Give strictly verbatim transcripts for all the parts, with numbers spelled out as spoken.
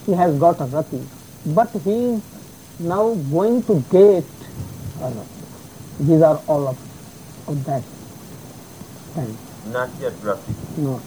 he has got a rati, but he is now going to get a rati. These are all of, of that time. Not yet rati. No.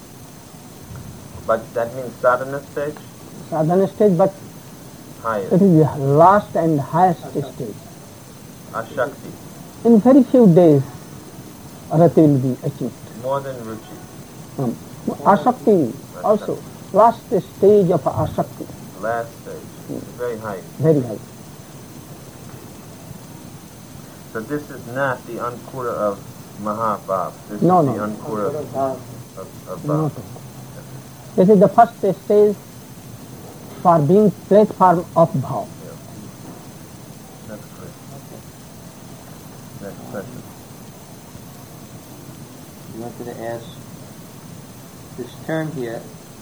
But that means sadhana stage? Sadhana stage, but highest. It is the last and highest Ashakti. stage. Ashakti. In very few days, rati will be achieved. More than ruchi. Um, Ashakti also, last stage of Ashakti. Last stage, mm. Very high. Very high. So this is not the Ankura of Mahabhav. This no, is no. the Ankura of, of, of Bhav. No. This is the first stage for being platform of Bhav. Yeah. That's good. Next question. You wanted to ask this term here,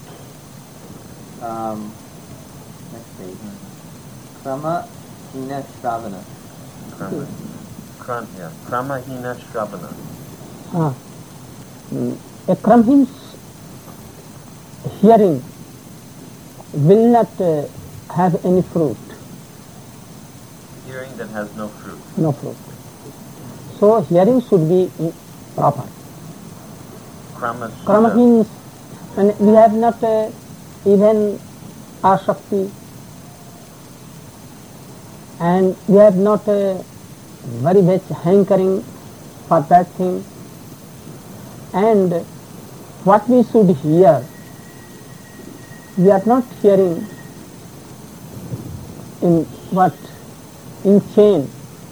um, next page, Krama Hina Shravana. Krama, Kram, yeah. Krama Hina Shravana. Ah. Mm. A Kramhin hearing will not uh, have any fruit. Hearing that has no fruit. No fruit. So hearing should be proper. Krama Krama means when we have not uh, even Ashakti and we have not uh, very much hankering for that thing, and what we should hear, we are not hearing in what? In chain.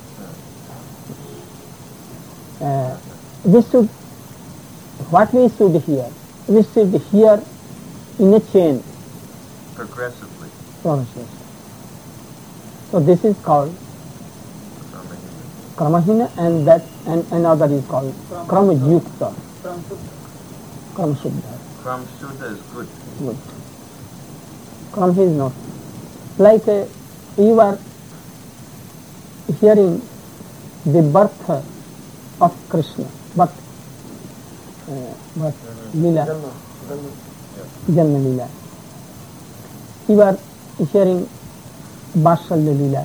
Uh, we should, what we should hear? We should hear in a chain. Progressively. Progressively. So this is called Kramahina, and that and another is called Kramayukta. Kram Shuddha. Kram Shuddha is good. Good. Kram is not. Like uh, you are hearing the birth of Krishna, but uh, but Leela, Janma Leela. You are hearing Vatsalya Leela,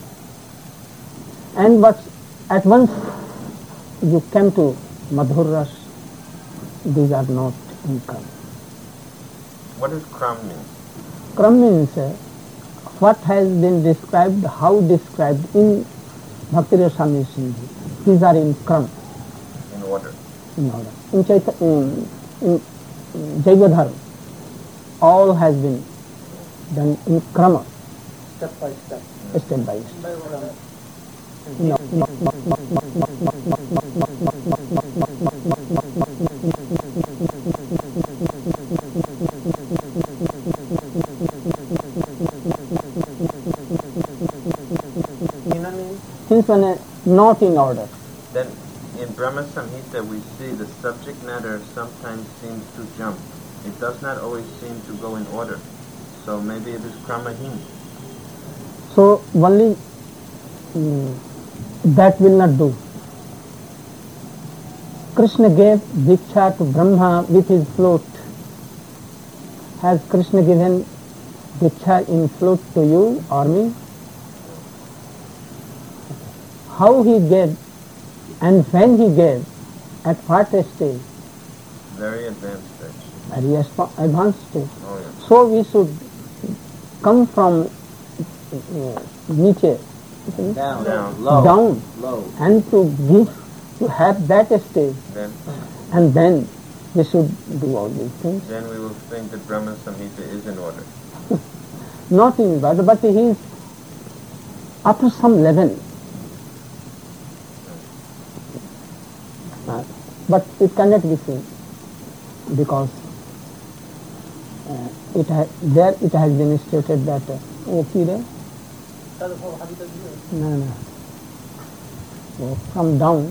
and but at once you came to Madhur Ras. These are not in Kram. What does Kram mean? Kram means uh, what has been described, how described in Bhakti Rasamrita Sindhu. These are in Kram. In order. In order. In, Chaita, in, in, in Jaivadharma, all has been done in Krama. Step by step. Step by step. No, no, no, no, no, no, no, Since one is not in order. Then in Brahma Samhita we see the subject matter sometimes seems to jump. It does not always seem to go in order. So maybe it is Kramahina. So only um, that will not do. Krishna gave Diksha to Brahma with his flute. Has Krishna given Diksha in flute to you or me? How he gave and when he gave, at what stage? Very advanced stage. Very advanced stage. Oh, yeah. So we should come from uh, niche, Down, Down. low, down, low, and to give, to have that stage, Then, and then we should do all these things. then we will think that Brahma Samhita is in order. Not in order, but he is after some level. Uh, but it cannot be seen because uh, it ha- there it has been stated that uh, okay, there? No, no. So from down,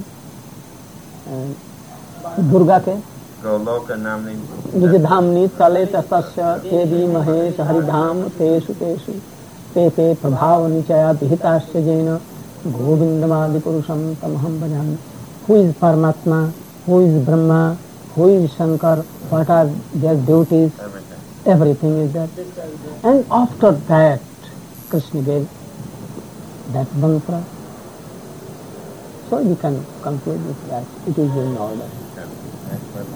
uh, Durga ke Goloka Namni. निजधामनि तले तस्य तेदी महेश हरिधाम तेषु तेषु ते ते प्रभाव निचया विहिताश्च जैन गोविंदमादि पुरुषम तमहम भजामि. Who is Paramatma? Who is Brahma? Who is Shankar? What are their duties? Everything. everything is there. And after that, Krishna gave that mantra. So we can conclude with that. It is in order. Yeah. Excellent.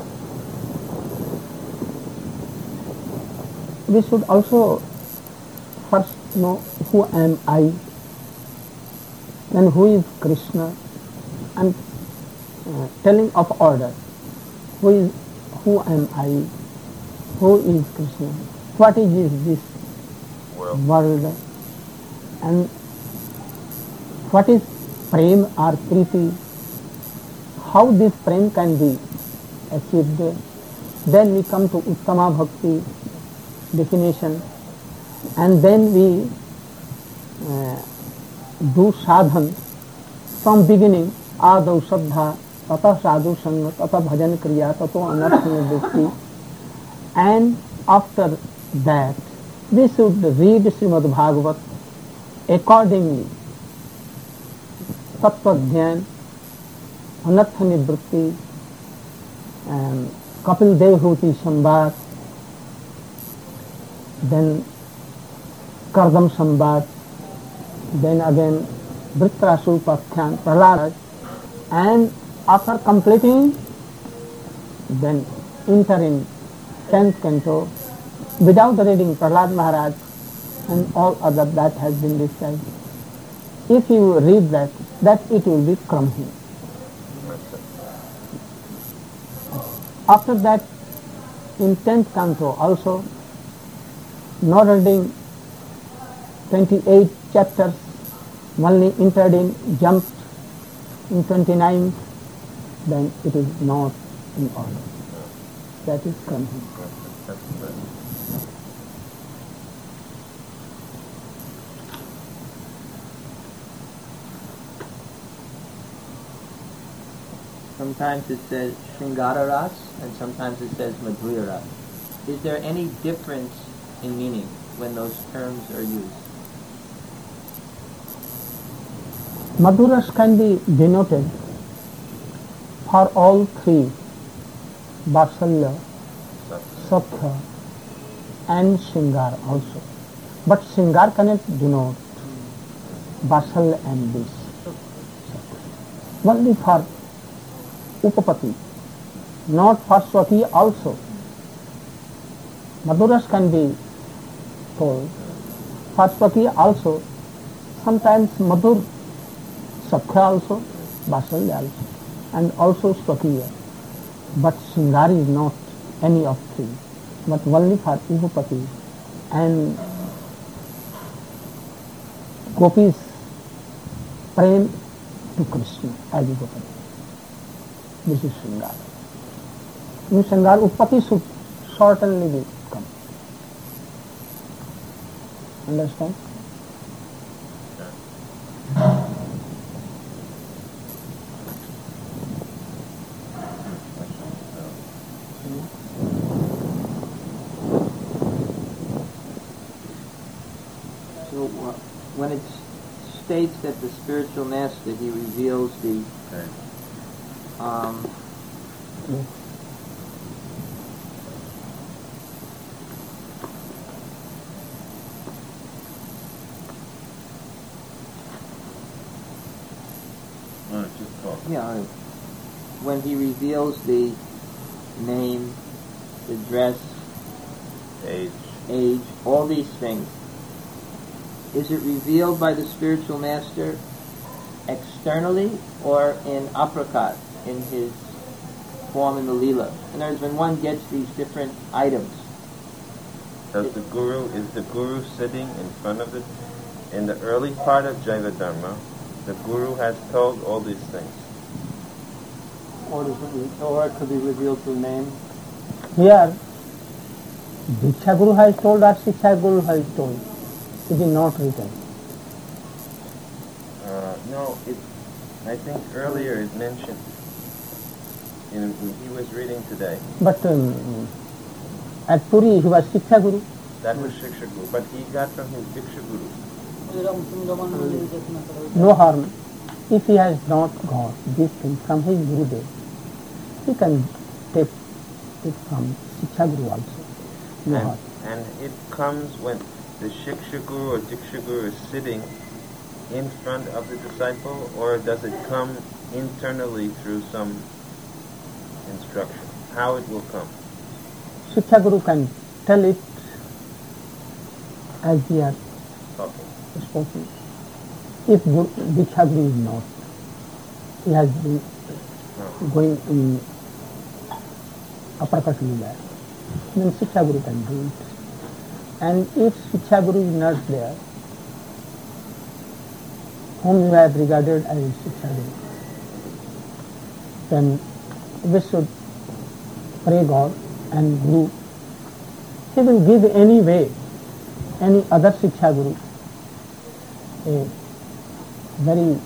We should also first know who am I, then who is Krishna, and uh, telling of order. Who is, who am I, who is Krishna, what is this World. world, and what is prem or priti, how this prem can be achieved. Then we come to Uttama Bhakti definition, and then we uh, do sadhan from beginning, adau saddha, tata sadhu sanga, tata bhajan kriya, tato anartha nivritti, and after that we should read Srimad Bhagavat accordingly. Tattva Dhyan, Anartha Nivritti, um, Kapil Devhuti Samvad, then Kardam Samvad, then again Vritrasu Pakhyan, Prahlad, and after completing, then enter in tenth canto without reading Prahlad Maharaj and all other that has been described. If you read that, that it will be Kramhi. After that, in tenth canto also, not reading twenty-eight chapters, only entered in, jumped in twenty-nine, then it is not in order. That is Kramhi. That's good. Sometimes it says Shringara Ras and sometimes it says Madhurya Ras. Is there any difference in meaning when those terms are used? Madhuras can be denoted for all three, Vatsalya, Sattva and Shringar also. But Shringar cannot denote Vatsalya and this. Only for Upapati, not for Swati also. Madhuras can be told. For Swati also, sometimes Madhur, Sakhya also, Vatsalya also, and also Swakiya. But Shringar is not any of three, but only for Upapati and Gopis prem to Krishna as Upapati. This is Shringar. In Shringar, Upapati should certainly be come. Understand? So uh, when it states that the spiritual master, he reveals the Okay. um, Yes. No, just talk. yeah, when he reveals the name, the dress, Age. age, all these things, is it revealed by the spiritual master externally or in aprakat, in his form in the Leela? In other words, when one gets these different items, Does the guru, is the guru sitting in front of it? In the early part of Jaiva Dharma, the guru has told all these things. Or, does it, or it could be revealed through name. Here, Diksha Guru has told or Shiksha Guru has told. It is not written. Uh, no, it. I think earlier it mentioned. In when he was reading today. But um, at Puri he was Shiksha Guru. That was Shiksha Guru, but he got from his Diksha Guru. No harm. If he has not got this thing from his Gurudev, he can take it from Shiksha Guru also. your And, heart. and it comes when the Shiksha Guru or Diksha Guru is sitting in front of the disciple, or does it come internally through some instruction? How it will come? Shiksha Guru can tell it as we are Talking. spoken. If Guru, Diksha Guru is not, he has been No. going in uppercut leader, then Shiksha Guru can do it. And if Shiksha Guru is not there, whom you have regarded as Shiksha Guru, then we should pray God and Guru. He will give any way, any other Shiksha Guru, a very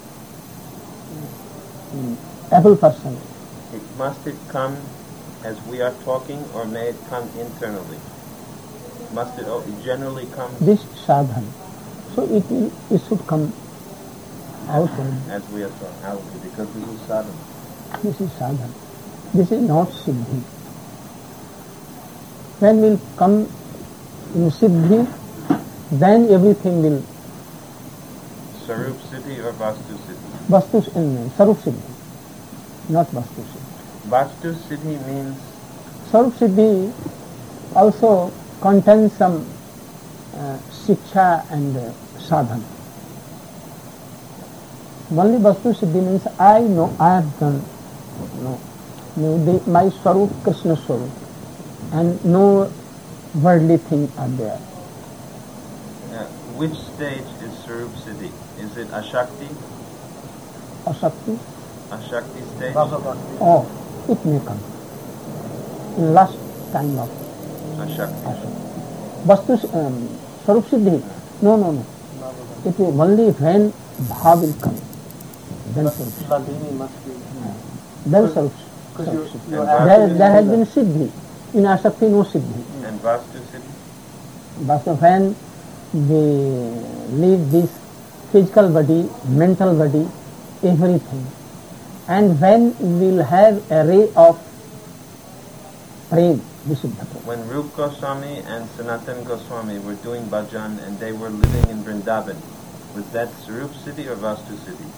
mm, able person. It, must it come as we are talking, or may it come internally? Must it, oh, it generally come This sadhan. So it will, it should come outward. as we are talking, outwardly, because this is sadhana. This is sadhan. This is not siddhi. When will come in siddhi, then everything will Sarup Siddhi or Vastu Siddhi? vastu in sarup siddhi, not vastu siddhi. Vastu Siddhi means Sarup siddhi also contains some uh, shiksha and uh, sadhana. Only vastu siddhi means I know, I have done, no, no the, my swarup, Krishna swarup, and no worldly thing are there. uh, which stage is Sarup Siddhi? Is it Ashakti? Asakti, Ashakti stage? oh, it may come in last time of Ashakti. Asakti. Vastu, um, swarup siddhi, no, no, no. It will only when bhav will come, then swarup siddhi. Ladini must be. Then swarup Because you're, siddhi. you're And There, acting there has in been the- siddhi. In Asakti, no siddhi. And Vastu Siddhi? But when we leave this physical body, mental body, everything, and when we will have a ray of prem, Visuddha Prem. When Rup Goswami and Sanatan Goswami were doing bhajan and they were living in Vrindavan, was that Sarup Siddhi or Vastu Siddhi?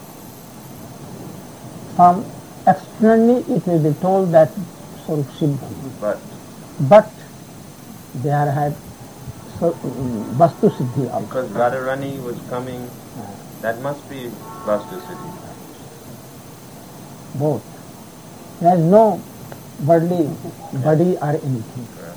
From externally it will be told that Swarup Siddhi, But but there had so, um, Vastu Siddhi also. because Radharani was coming, that must be Vastu Siddhi. Both. There is no worldly body or anything. Correct.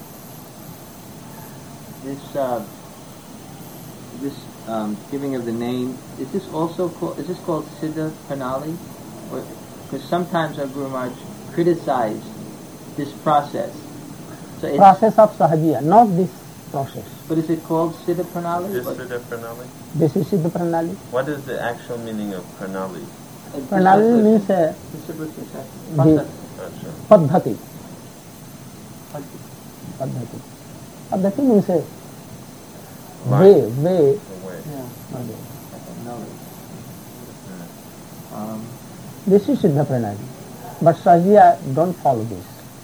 This uh, this um, giving of the name, is this also called, is this called Siddha Pranali? Because sometimes our Guru Maharaj criticized this process. So it's, Process of Sahajiya, not this process. but is it called Siddha Pranali? This Or- Siddha Pranali? This is Siddha Pranali. What is the actual meaning of Pranali? uh, Pranali means uh, the Acha. Paddhati. Paddhati. Paddhati means uh, way, way. The way. Yeah. way. Knowledge. Hmm. Um, This is Siddha Pranali. But Sahajiya don't follow this.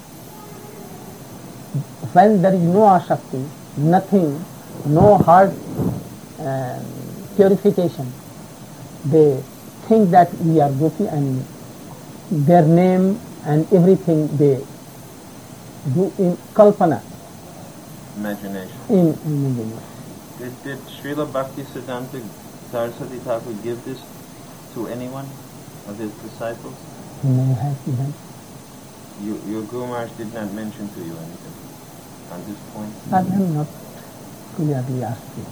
When there is no asakti, nothing, no hard um, purification, they think that we are gopi and their name and everything they do in kalpana, Imagination. in imagination. Did, did Srila Bhakti Siddhanta Saraswati Thakur give this to anyone of his disciples? He may have given. You, your Guru Maharaj did not mention to you anything on this point? I have not clearly asked you.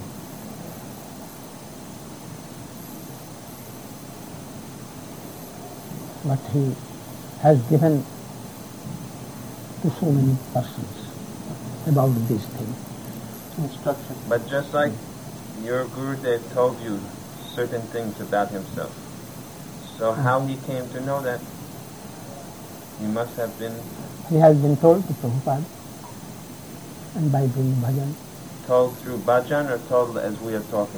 But he has given to so many persons about this thing. Instruction. But just like your Gurudev told you certain things about himself, so how he came to know that? He must have been He has been told to Prabhupada, and by doing bhajan. told through bhajan or told as we are talking?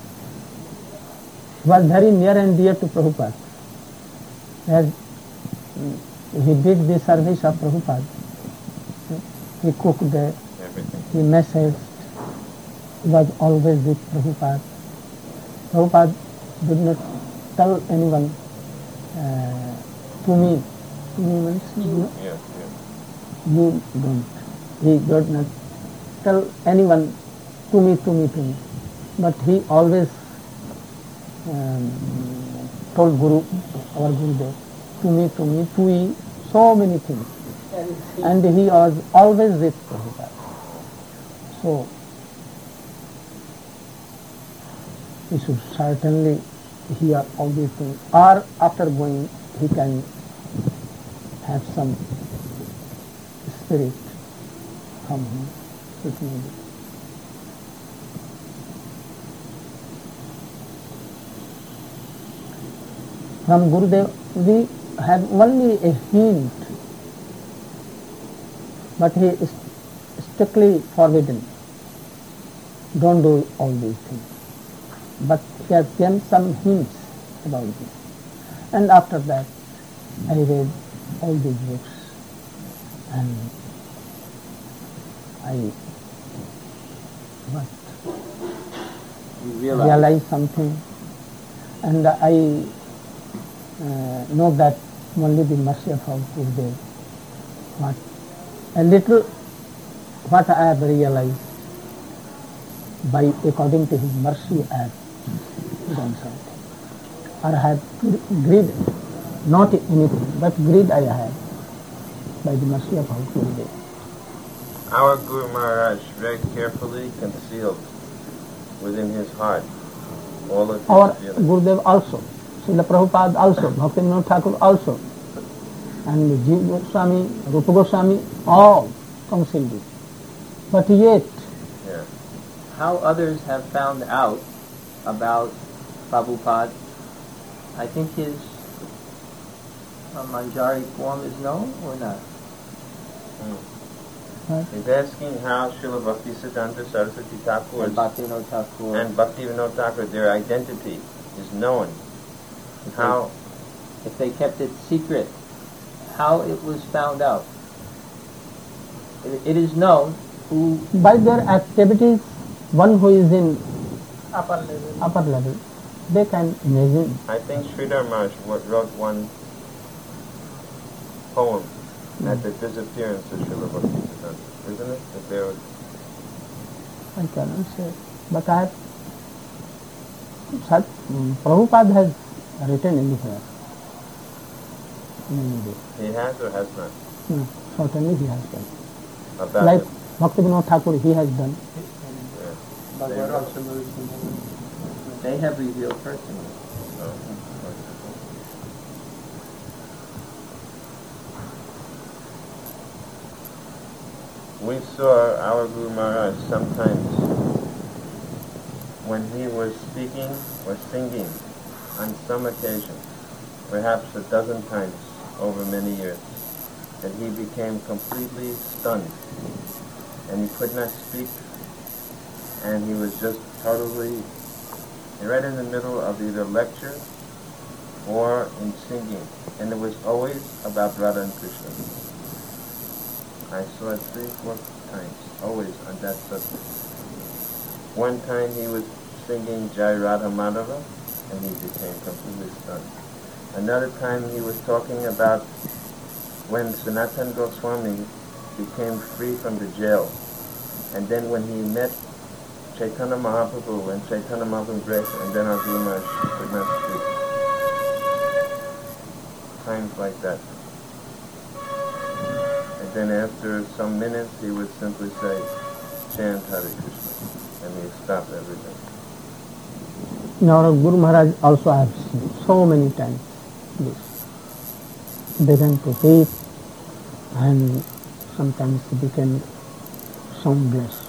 He was very near and dear to Prabhupada. As mm, he did the service of Prabhupada, he cooked the Everything. the message was always with Prabhupada. Prabhupada did not tell anyone uh, to me. To me means you, Yeah, yeah. you don't. He did not tell anyone to me, to me, to me. But he always um, told Guru, our Gurudev, to me, to me, to me, so many things. And he was always with Prabhupada. So, he should certainly hear all these things. Or after going, he can have some spirit from him. It may be. From Gurudev, we have only a hint, but he is strictly forbidden. Don't do all these things. But he has given some hints about this. And after that, I read all these books and I but You realize, realize something, and I uh, know that only the mercy of our Gurudev. What a little what I have realized by according to his mercy I have done something, or I have greed, not anything, but greed I have by the mercy of our Gurudev. Our Guru Maharaj very carefully concealed within his heart all of his Our feelings. Gurudev also, Srila Prabhupada also, Bhaktivinoda Thakur also, and Jiva Goswami, Rupa Goswami, all concealed it. But yet, Yeah. how others have found out about Prabhupada, I think his uh, Manjari form is known or not? right, He's asking how Srila Bhaktisiddhanta Saraswati Thakur And Bhaktivinoda Thakur. and Bhaktivinoda Thakur, their identity is known. if How They, if they kept it secret, how it was found out. It, it is known who by their activities, one who is in Upper level. upper level, they can imagine. I think Sridhar Maharaj wa- wrote one poem at the disappearance of Srila Bhaktisiddhanta, isn't it? That there was, I cannot say. But I have, Sat, um, Prabhupada has written anywhere. In any way. he has or has not No, certainly he has done. about Like it. Bhaktivinoda Thakur, he has done. Yeah. Bhagavad also knows the name. they have revealed personally. Oh, okay. We saw our Guru Maharaj sometimes when he was speaking or singing on some occasion, perhaps a dozen times over many years, that he became completely stunned and he could not speak and he was just totally right in the middle of either lecture or in singing, and it was always about Radha and Krishna. I saw it three, four times, always on that subject. One time he was singing Jai Radha Madhava, and he became completely stunned. Another time he was talking about when Sanatana Goswami became free from the jail, and then when he met Chaitanya Mahaprabhu, and Chaitanya Mahaprabhu embraced him, and then our Guru Maharaj could not speak. Times like that. And then after some minutes, he would simply say, chant Hare Krishna, and he would stop everything. Now Guru Maharaj also I have seen so many times this. Began to weep and sometimes he became soundless.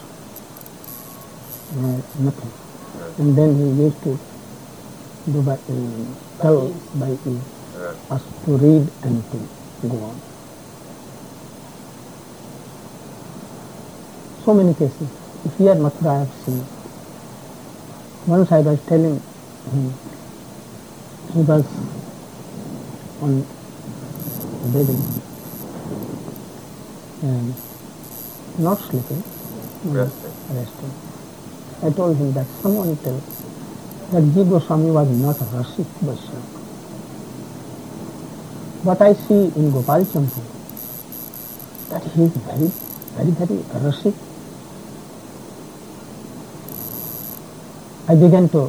No, nothing. Right. And then he used to do by, uh, tell by ease Right. us to read and to go on. So many cases. Here Mathura I have seen. Once I was telling him, he was on bedding and not sleeping, resting. resting. I told him that someone tell that Ji Goswami was not a Rasik Vaishnava. But I see in Gopal Champu that he is very, very, very Rasik. I began to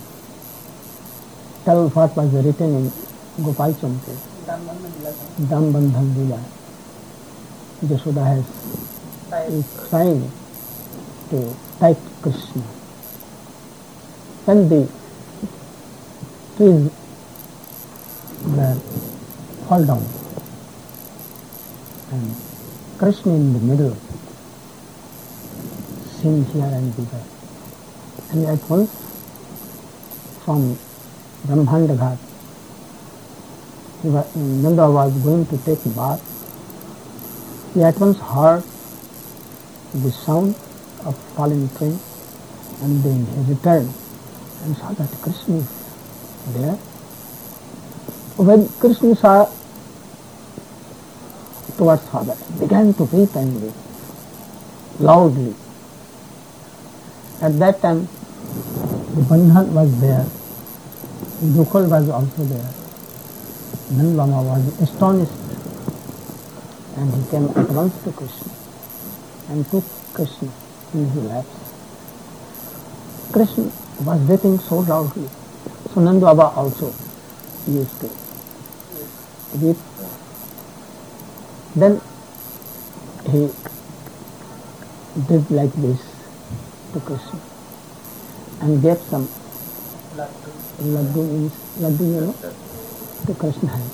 tell what was written in Gopal Champu. Dam Bandhan Lila. Yashoda has is trying to type Krishna. When the trees were fall down and Krishna in the middle, seen here and there. And at once from Brahmanda Ghat, he was, Nanda was going to take bath. He at once heard the sound of falling tree, and then he returned and saw that Krishna is there. When Krishna saw towards father, he began to weep and weep loudly. At that time, the Bandhan was there, Dukal was also there. Nanda Baba was astonished, and he came at once to Krishna and took Krishna in his laps. Krishna was weeping so loudly, so Nanda Baba also used to weep. Then he did like this to Krishna and gave some laddu, means laddu, you know, to Krishna hand.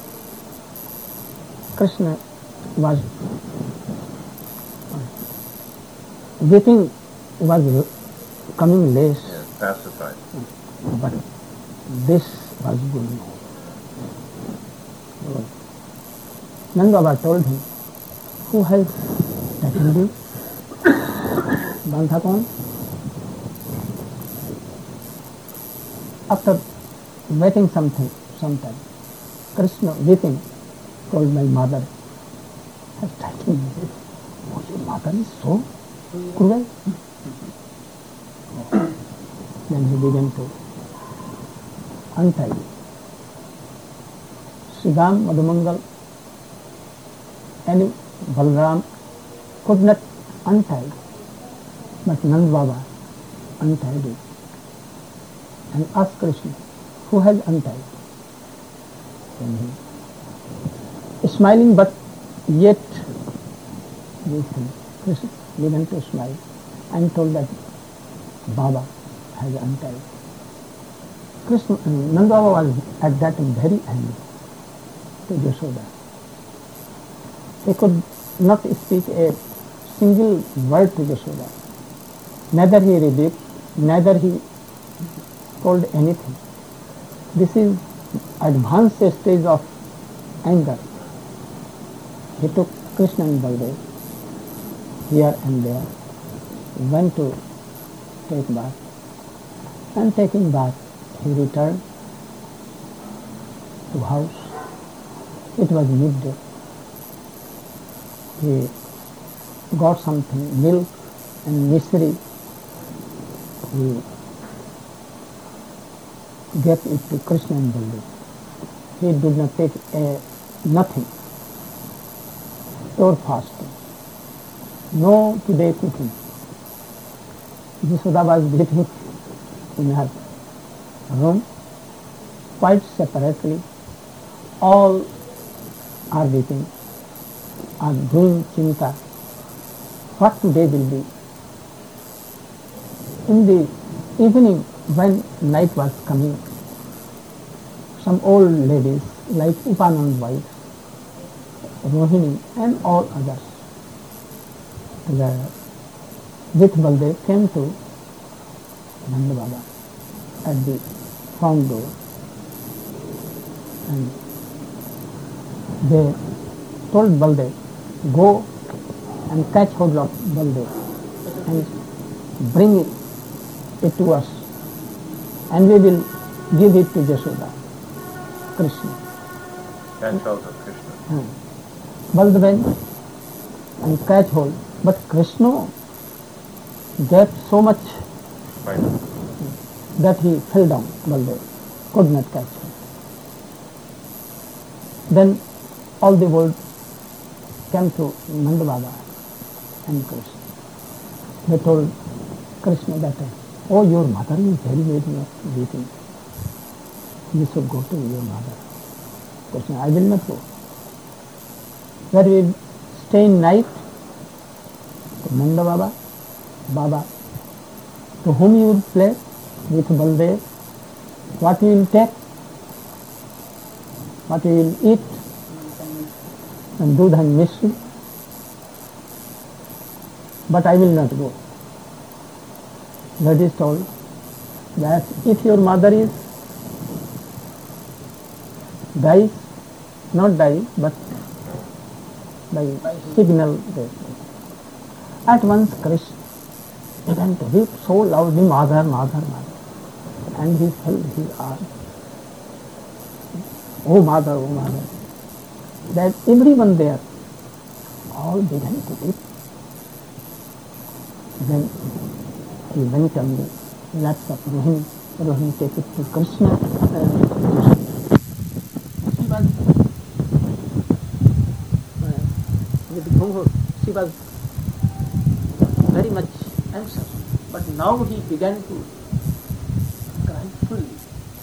Krishna was weeping, was coming less, Yes, pacified. but this was going on. Nanda Baba told him, who has taken you? Bandha kaun? After waiting something, some time, Krishna weeping told, my mother has taken me. Oh, your mother is so cruel. Then he began to untie. Sridham, Madhumangal, and Balram could not untie, but Nanda Baba untied it and asked Krishna, who has untied? And he, smiling but yet with him, Krishna began to smile and told that Baba has untied. Krishna, Nanda Baba was at that time very angry to Yashoda. He could not speak a single word to Yashoda. Neither he rebuked, neither he told anything. This is advanced stage of anger. He took Krishna and Baldev here and there, went to take bath, and taking bath, he returned to house. It was midday. He got something, milk and misri. He gave it to Krishna and Baldev. He did not take uh, nothing. Pure fasting. No today cooking. Yashoda was eating in her room, quite separately. All are weeping, are doing chinta. What today will be? In the evening, when night was coming, some old ladies like Upanand wife, Rohini and all others, the, with Baldev came to Nanda Baba at the front door, and they told Baldev, go and catch hold of Baldev and bring it, it to us, and we will give it to Yashoda, Krishna. Catch hold of Krishna. Hmm. Baldev went and catch hold, but Krishna gave so much Right. that he fell down, Baldev could not catch him. Then all the world came to Nanda Baba and Krishna. They told Krishna that, oh, your mother is very, very much weeping. You should go to your mother. Krishna, I will not go. Where we will stay in night? To Nanda Baba. Baba, to whom you will play with Baldev? What you will take? What you will eat? And Dudh and Mishri. But I will not go. That is told that if your mother is dies, not die, but by signal death. At once Krishna began to weep so loudly, mother, mother, mother. And he held his arm. Oh mother, oh mother. That everyone there all began to weep. Then he went on the laps of Rohini. Rohini take it to Krishna. Uh, she was uh, with Ghunghur. She was very much anxious. But now he began to cry fully,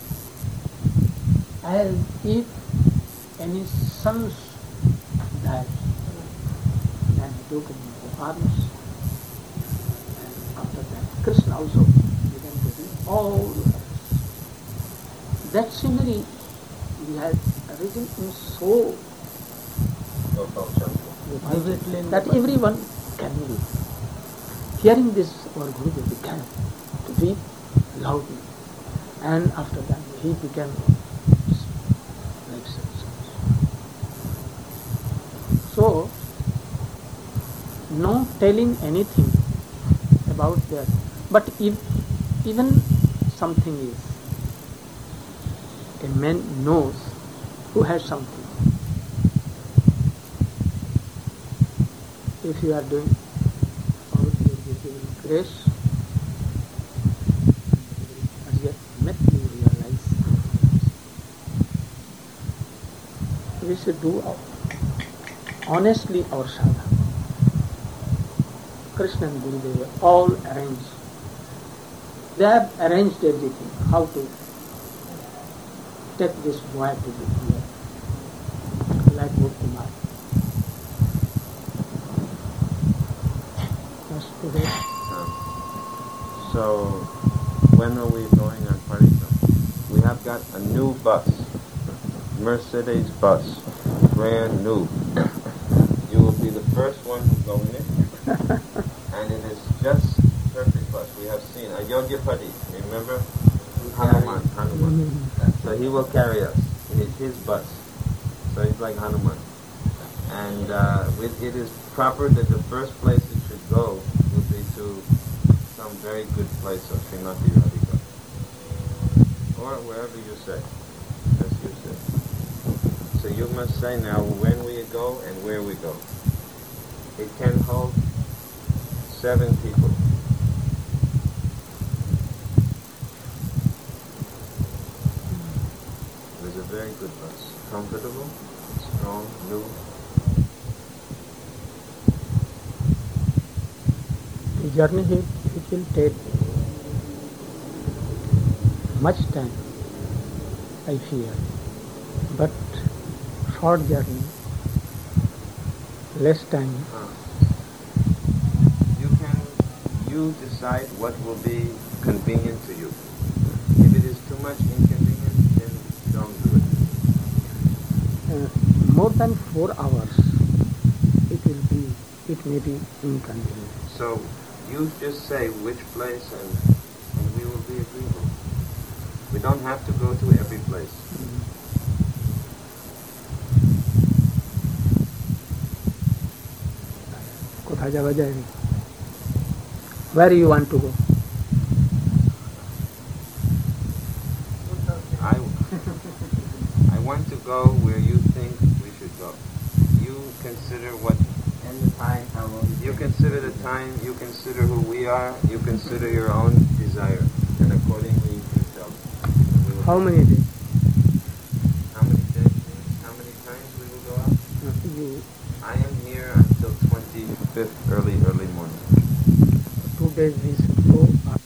as if any sons died. And he took him to the arms. After that, Krishna also began to do all the that scenery he had written in so vividly that everyone can read. Hearing this, our Gurudev began to weep loudly, and after that he began like such. So, no telling anything about that, but if even something is, a man knows who has something. If you are doing all your visible grace, as yet met you realize, we should do our, honestly our sadhana. Krishna and Gurudeva all arranged. They have arranged everything, how to take this boy to be here, like Mukkumar. Just today. Um, so, when are we going on Parikram? We have got a new bus, Mercedes bus, brand new. You will be the first one to go in it. And it is just perfect bus. We have seen a Yogyapati, remember? Hanuman, Hanuman. So he will carry us. It is his bus. So it's like Hanuman. And uh, it, it is proper that the first place it should go would be to some very good place of Srimati Radhika. Or wherever you say, as you say. So you must say now when we go and where we go. It can hold seven people. It was a very good bus. Comfortable, strong, new. The journey it, it will take much time, I fear. But short journey, less time. Uh, you can, you decide what will be convenient to you. If it is too much inconvenient, then don't do it. Uh, more than four hours, it will be, it may be inconvenient. So you just say which place and, and we will be agreeable. We don't have to go to every place. কোথায় যাওয়া যায়নি? Where you want to go? I, I want to go where you think we should go. You consider what And the time, how long? You consider the time, you consider who we are, you consider your own desire, and accordingly you tell. We will- How many days? How many days means how many times we will go out? You, I am here until twenty-fifth early, early morning. two days we should go